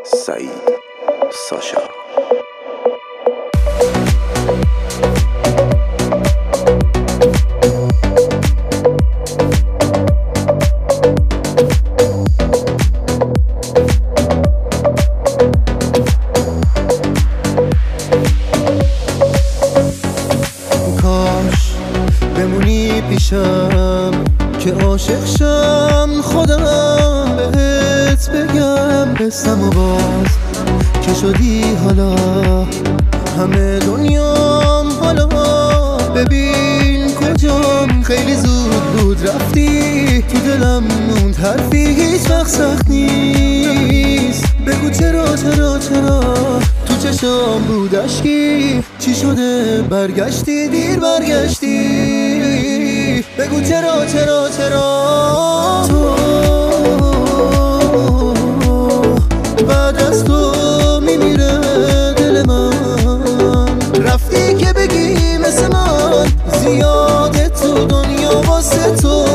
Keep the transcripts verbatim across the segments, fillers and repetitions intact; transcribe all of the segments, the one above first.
سعید ساشا. کاش بمونی پیشم که عاشق شم، خودم بهت بگم قصم و باز که شدی حالا همه دنیام حالا. ببین کجام خیلی زود بود رفتی، تو دلم موند حرفی هیچ وقت سخت نیست. بگو چرا چرا چرا تو چشام بود اشکی، چی شده برگشتی دیر برگشتی. بگو چرا چرا چرا تو بعد از تو میمیره دل من. رفتی که بگی مثل من زیاده تو دنیا واسه تو.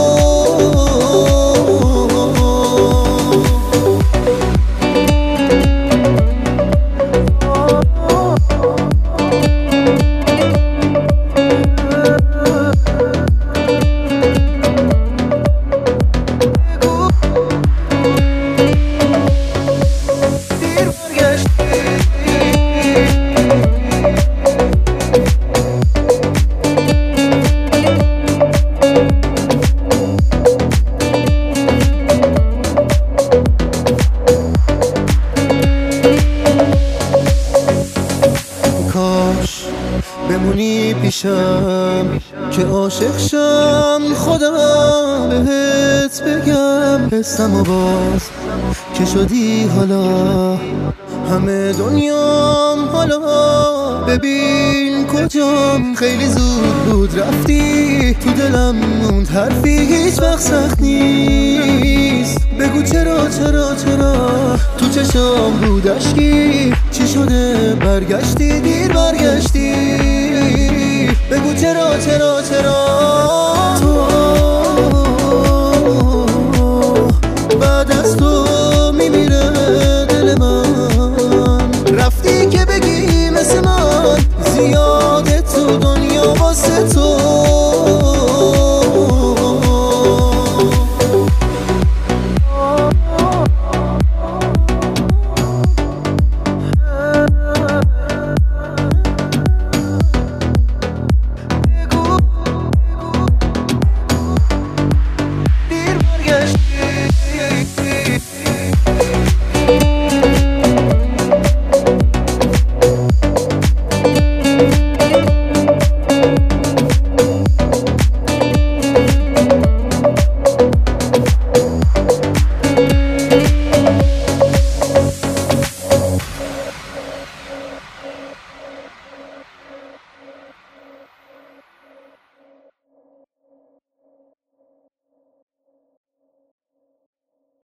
کاش بمونی پیشم که عاشق شم، خودم بهت بگم قصم و باز که شدی حالا همه دنیام حالا. ببین کجام خیلی زود بود رفتی، تو دلم موند حرفی هیچ وقت سخت نیست. بگو چرا چرا چرا تو چشام بود اشکی، چی شده برگشتی دیر برگشتی. بگو چرا چرا چرا تو بعد از تو